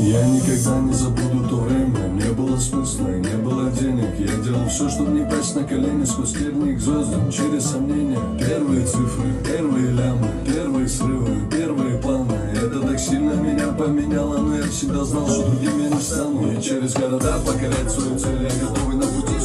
Я никогда не забуду то время. Не было смысла и не было денег. Я делал все, чтобы не пасть на колени. Сквозь тернии к звездам, через сомнения. Первые цифры, первые лямы, первые срывы, первые планы. Это так сильно меня поменяло. Но я всегда знал, что другим я не стану. И через города покорять свою цель. Я готовый на пути